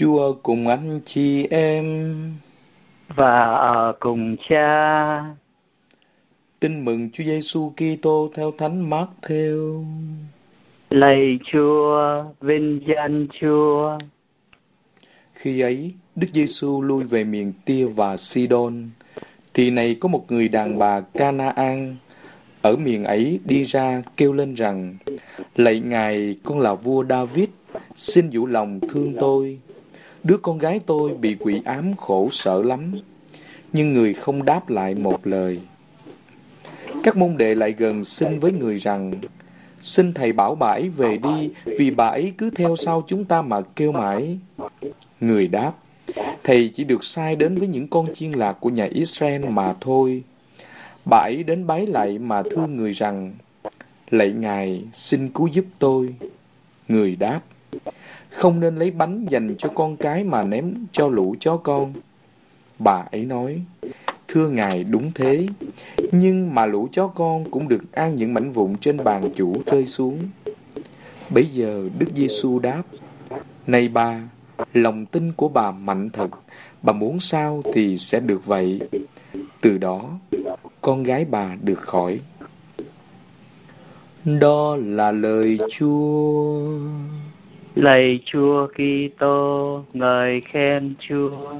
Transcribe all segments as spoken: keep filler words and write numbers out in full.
Chúa cùng anh chị em và ở cùng Cha. Tin mừng Chúa Giêsu Kitô theo Thánh Mác-thêu. Lạy Chúa, vinh danh Chúa. Khi ấy, Đức Giêsu lui về miền Tia và Sidon, thì này có một người đàn bà Ca-na-an ở miền ấy đi ra kêu lên rằng: Lạy Ngài, con là vua David, xin dịu lòng thương tôi. Đứa con gái tôi bị quỷ ám khổ sở lắm. Nhưng người không đáp lại một lời. Các môn đệ lại gần xin với người rằng: Xin thầy bảo bà ấy về đi, vì bà ấy cứ theo sau chúng ta mà kêu mãi. Người đáp: Thầy chỉ được sai đến với những con chiên lạc của nhà Israel mà thôi. Bà ấy đến bái lạy mà thưa người rằng: Lạy Ngài, xin cứu giúp tôi. Người đáp: Không nên lấy bánh dành cho con cái mà ném cho lũ chó con. Bà ấy nói: Thưa Ngài, đúng thế, nhưng mà lũ chó con cũng được ăn những mảnh vụn trên bàn chủ rơi xuống. Bấy giờ Đức Giêsu đáp: Này bà, lòng tin của bà mạnh thật, bà muốn sao thì sẽ được vậy. Từ đó, con gái bà được khỏi. Đó là lời Chúa. Lạy Chúa Kitô, ngợi khen Chúa.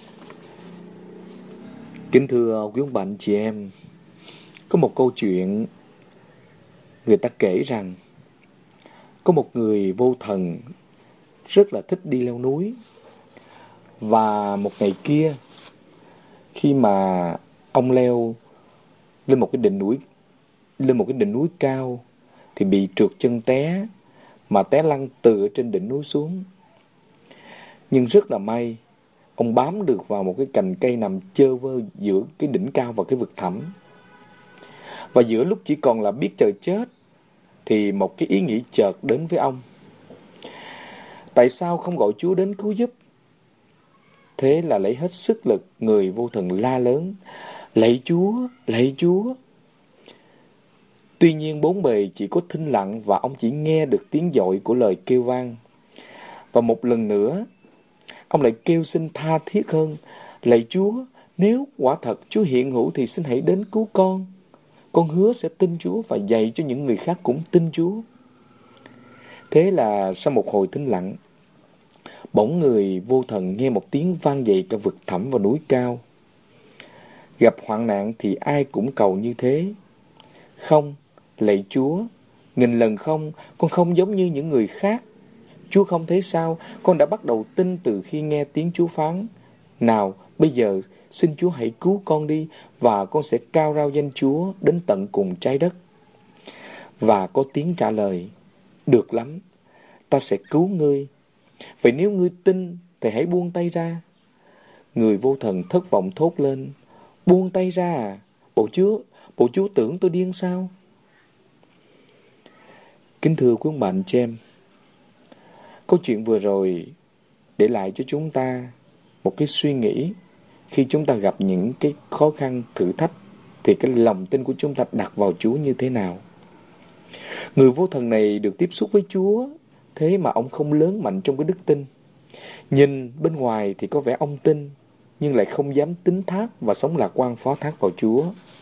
Kính thưa quý ông bà anh chị em, có một câu chuyện người ta kể rằng có một người vô thần rất là thích đi leo núi. Và một ngày kia, khi mà ông leo lên một cái đỉnh núi lên một cái đỉnh núi cao thì bị trượt chân té, mà té lăn từ ở trên đỉnh núi xuống. Nhưng rất là may, ông bám được vào một cái cành cây nằm chơ vơ giữa cái đỉnh cao và cái vực thẳm. Và giữa lúc chỉ còn là biết chờ chết thì một cái ý nghĩ chợt đến với ông: tại sao không gọi Chúa đến cứu giúp? Thế là lấy hết sức lực, người vô thần la lớn: Lạy Chúa, lạy Chúa. Tuy nhiên bốn bề chỉ có thinh lặng, và ông chỉ nghe được tiếng dội của lời kêu vang. Và một lần nữa, ông lại kêu xin tha thiết hơn: Lạy Chúa, nếu quả thật Chúa hiện hữu thì xin hãy đến cứu con. Con hứa sẽ tin Chúa và dạy cho những người khác cũng tin Chúa. Thế là sau một hồi thinh lặng, bỗng người vô thần nghe một tiếng vang dậy cả vực thẳm và núi cao. Gặp hoạn nạn thì ai cũng cầu như thế: Không, lạy Chúa, nghìn lần không, con không giống như những người khác. Chúa không thấy sao, con đã bắt đầu tin từ khi nghe tiếng Chúa phán: Nào, bây giờ xin Chúa hãy cứu con đi, và con sẽ cao rao danh Chúa đến tận cùng trái đất. Và có tiếng trả lời: Được lắm, ta sẽ cứu ngươi. Vậy nếu ngươi tin thì hãy buông tay ra. Người vô thần thất vọng thốt lên: Buông tay ra à? Bộ Chúa, bộ Chúa tưởng tôi điên sao? Kính thưa quý ông bà anh chị em, câu chuyện vừa rồi để lại cho chúng ta một cái suy nghĩ. Khi chúng ta gặp những cái khó khăn, thử thách, thì cái lòng tin của chúng ta đặt vào Chúa như thế nào? Người vô thần này được tiếp xúc với Chúa, thế mà ông không lớn mạnh trong cái đức tin. Nhìn bên ngoài thì có vẻ ông tin, nhưng lại không dám tín thác và sống lạc quan phó thác vào Chúa.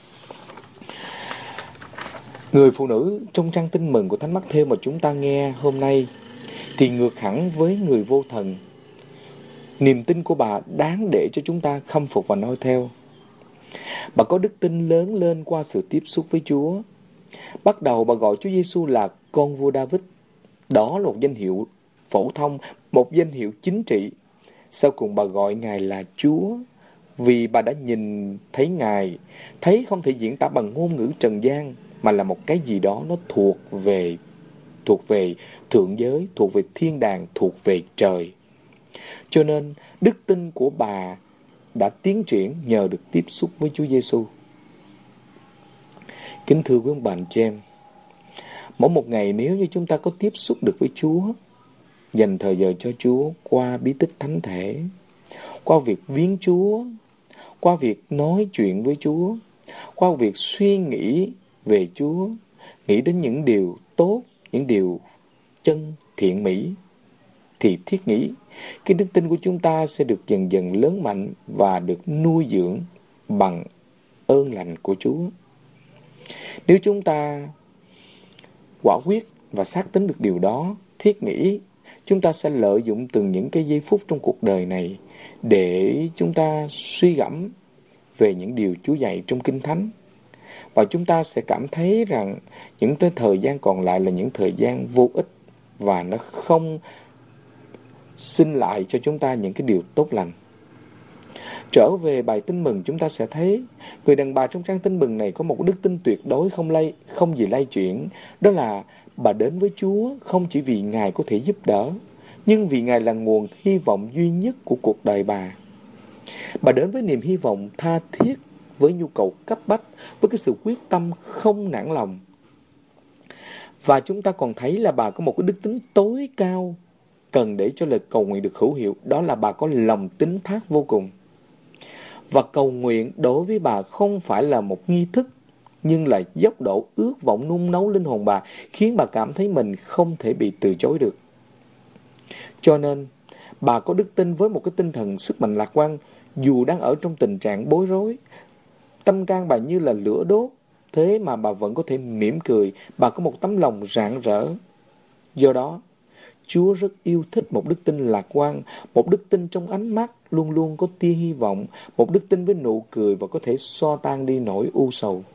Người phụ nữ trong trang tin mừng của Thánh Mác-thêu mà chúng ta nghe hôm nay thì ngược hẳn với người vô thần. Niềm tin của bà đáng để cho chúng ta khâm phục và noi theo. Bà có đức tin lớn lên qua sự tiếp xúc với Chúa. Bắt đầu bà gọi Chúa Giêsu là con vua David. Đó là một danh hiệu phổ thông, một danh hiệu chính trị. Sau cùng bà gọi Ngài là Chúa, vì bà đã nhìn thấy Ngài, thấy không thể diễn tả bằng ngôn ngữ trần gian, mà là một cái gì đó nó thuộc về thuộc về thượng giới, thuộc về thiên đàng, thuộc về trời. Cho nên đức tin của bà đã tiến triển nhờ được tiếp xúc với Chúa Giêsu. Kính thưa quý ông bà anh chị em, mỗi một ngày nếu như chúng ta có tiếp xúc được với Chúa, dành thời giờ cho Chúa qua bí tích thánh thể, qua việc viếng Chúa, qua việc nói chuyện với Chúa, qua việc suy nghĩ về Chúa, nghĩ đến những điều tốt, những điều chân thiện mỹ, thì thiết nghĩ cái đức tin của chúng ta sẽ được dần dần lớn mạnh và được nuôi dưỡng bằng ơn lành của Chúa. Nếu chúng ta quả quyết và xác tín được điều đó, thiết nghĩ chúng ta sẽ lợi dụng từng những cái giây phút trong cuộc đời này để chúng ta suy gẫm về những điều Chúa dạy trong Kinh Thánh. Và chúng ta sẽ cảm thấy rằng những cái thời gian còn lại là những thời gian vô ích và nó không xin lại cho chúng ta những cái điều tốt lành. Trở về bài tin mừng, chúng ta sẽ thấy người đàn bà trong trang tin mừng này có một đức tin tuyệt đối không lay, không gì lay chuyển. Đó là bà đến với Chúa không chỉ vì Ngài có thể giúp đỡ, nhưng vì Ngài là nguồn hy vọng duy nhất của cuộc đời bà. Bà đến với niềm hy vọng tha thiết, với nhu cầu cấp bách, với cái sự quyết tâm không nản lòng. Và chúng ta còn thấy là bà có một cái đức tính tối cao cần để cho lời cầu nguyện được hữu hiệu. Đó là bà có lòng tín thác vô cùng. Và cầu nguyện đối với bà không phải là một nghi thức, nhưng là dốc độ ước vọng nung nấu linh hồn bà, khiến bà cảm thấy mình không thể bị từ chối được. Cho nên, bà có đức tin với một cái tinh thần sức mạnh lạc quan, dù đang ở trong tình trạng bối rối. Tâm can bà như là lửa đốt, thế mà bà vẫn có thể mỉm cười, bà có một tấm lòng rạng rỡ. Do đó, Chúa rất yêu thích một đức tin lạc quan, một đức tin trong ánh mắt luôn luôn có tia hy vọng, một đức tin với nụ cười và có thể xua tan đi nỗi u sầu.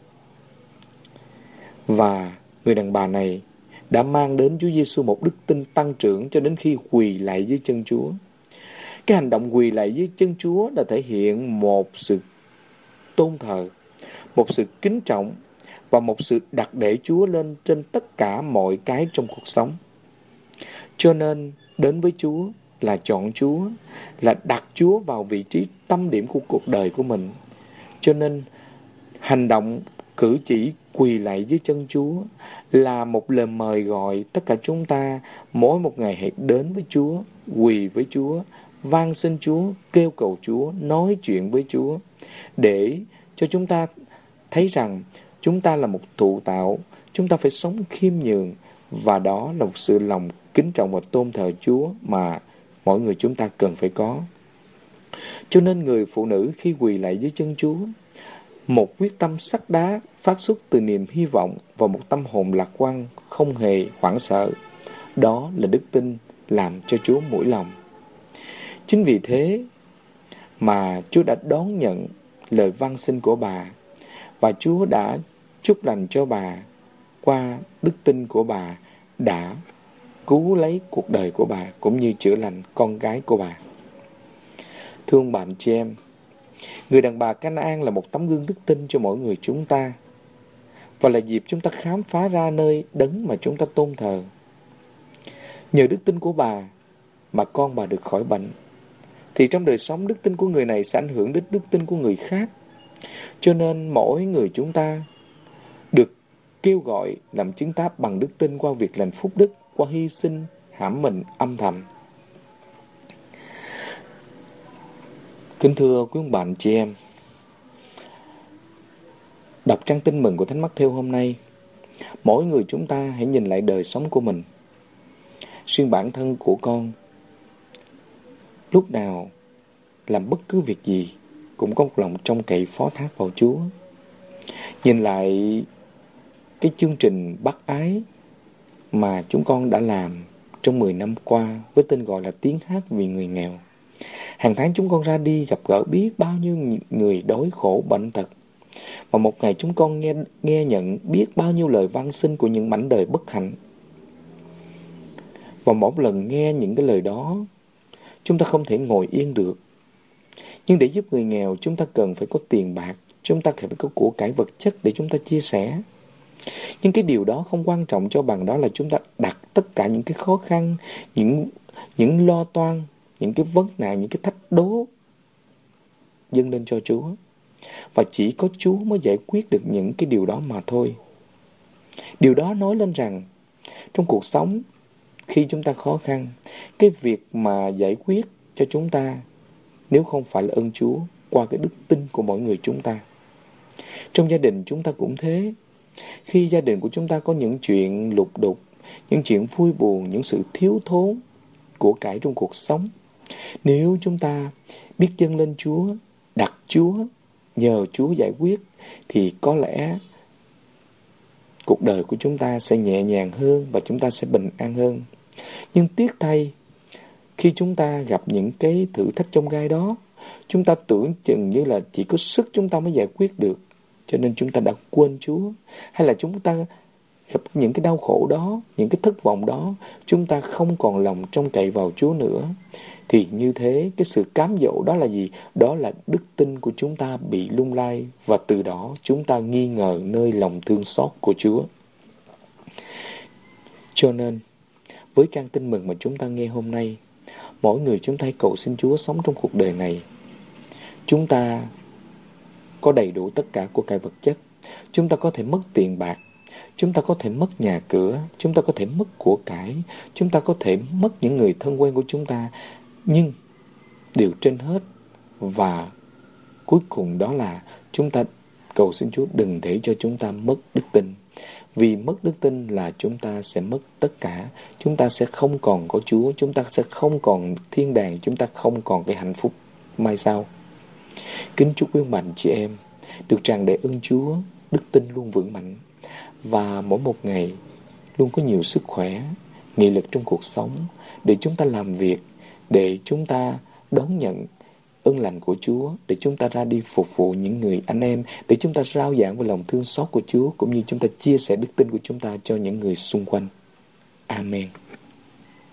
Và người đàn bà này đã mang đến Chúa Giêsu một đức tin tăng trưởng cho đến khi quỳ lại dưới chân Chúa. Cái hành động quỳ lại dưới chân Chúa đã thể hiện một sự tôn thờ, một sự kính trọng và một sự đặt để Chúa lên trên tất cả mọi cái trong cuộc sống. Cho nên đến với Chúa là chọn Chúa, là đặt Chúa vào vị trí tâm điểm của cuộc đời của mình. Cho nên hành động cử chỉ quỳ lạy dưới chân Chúa là một lời mời gọi tất cả chúng ta mỗi một ngày hãy đến với Chúa, quỳ với Chúa, van xin Chúa, kêu cầu Chúa, nói chuyện với Chúa, để cho chúng ta thấy rằng chúng ta là một thụ tạo, chúng ta phải sống khiêm nhường, và đó là một sự lòng kính trọng và tôn thờ Chúa mà mỗi người chúng ta cần phải có. Cho nên người phụ nữ khi quỳ lại dưới chân Chúa, một quyết tâm sắt đá phát xuất từ niềm hy vọng và một tâm hồn lạc quan không hề hoảng sợ. Đó là đức tin làm cho Chúa mũi lòng. Chính vì thế mà Chúa đã đón nhận lời van xin của bà, và Chúa đã chúc lành cho bà qua đức tin của bà, đã cứu lấy cuộc đời của bà cũng như chữa lành con gái của bà. Thương bạn chị em, người đàn bà Canaan là một tấm gương đức tin cho mỗi người chúng ta, và là dịp chúng ta khám phá ra nơi đấng mà chúng ta tôn thờ. Nhờ đức tin của bà mà con bà được khỏi bệnh, thì trong đời sống đức tin của người này sẽ ảnh hưởng đến đức tin của người khác. Cho nên mỗi người chúng ta được kêu gọi làm chứng tháp bằng đức tin qua việc làm phúc đức, qua hy sinh, hãm mình âm thầm. Kính thưa quý ông bạn chị em, đọc trang tin mừng của Thánh Mắc-thêu hôm nay, mỗi người chúng ta hãy nhìn lại đời sống của mình. Riêng bản thân của con, lúc nào làm bất cứ việc gì cũng có một lòng trông cậy phó thác vào Chúa. Nhìn lại cái chương trình bác ái mà chúng con đã làm trong mười năm qua với tên gọi là Tiếng Hát Vì Người Nghèo. Hàng tháng chúng con ra đi gặp gỡ biết bao nhiêu người đói khổ bệnh tật. Và một ngày chúng con nghe, nghe nhận biết bao nhiêu lời van xin của những mảnh đời bất hạnh. Và mỗi lần nghe những cái lời đó, chúng ta không thể ngồi yên được. Nhưng để giúp người nghèo, chúng ta cần phải có tiền bạc, chúng ta phải có của cải vật chất để chúng ta chia sẻ. Nhưng cái điều đó không quan trọng cho bằng đó là chúng ta đặt tất cả những cái khó khăn, những, những lo toan, những cái vấn nạn, những cái thách đố dâng lên cho Chúa. Và chỉ có Chúa mới giải quyết được những cái điều đó mà thôi. Điều đó nói lên rằng trong cuộc sống, khi chúng ta khó khăn, cái việc mà giải quyết cho chúng ta nếu không phải là ơn Chúa qua cái đức tin của mỗi người chúng ta. Trong gia đình chúng ta cũng thế. Khi gia đình của chúng ta có những chuyện lục đục, những chuyện vui buồn, những sự thiếu thốn, của cải trong cuộc sống. Nếu chúng ta biết dâng lên Chúa, đặt Chúa, nhờ Chúa giải quyết, thì có lẽ cuộc đời của chúng ta sẽ nhẹ nhàng hơn và chúng ta sẽ bình an hơn. Nhưng tiếc thay, khi chúng ta gặp những cái thử thách trong gai đó, chúng ta tưởng chừng như là chỉ có sức chúng ta mới giải quyết được, cho nên chúng ta đã quên Chúa. Hay là chúng ta gặp những cái đau khổ đó, những cái thất vọng đó, chúng ta không còn lòng trông cậy vào Chúa nữa. Thì như thế, cái sự cám dỗ đó là gì? Đó là đức tin của chúng ta bị lung lay, và từ đó chúng ta nghi ngờ nơi lòng thương xót của Chúa. Cho nên, với trang tin mừng mà chúng ta nghe hôm nay, mỗi người chúng ta hãy cầu xin Chúa sống trong cuộc đời này. Chúng ta có đầy đủ tất cả của cải vật chất. Chúng ta có thể mất tiền bạc, chúng ta có thể mất nhà cửa, chúng ta có thể mất của cải, chúng ta có thể mất những người thân quen của chúng ta. Nhưng điều trên hết và cuối cùng đó là chúng ta cầu xin Chúa đừng để cho chúng ta mất đức tin. Vì mất đức tin là chúng ta sẽ mất tất cả. Chúng ta sẽ không còn có Chúa, chúng ta sẽ không còn thiên đàng, chúng ta không còn cái hạnh phúc mai sau. Kính chúc quý bạn chị em được tràn đầy ơn Chúa, đức tin luôn vững mạnh, và mỗi một ngày luôn có nhiều sức khỏe, nghị lực trong cuộc sống, để chúng ta làm việc, để chúng ta đón nhận ơn lành của Chúa, để chúng ta ra đi phục vụ những người anh em, để chúng ta rao giảng về lòng thương xót của Chúa, cũng như chúng ta chia sẻ đức tin của chúng ta cho những người xung quanh. Amen.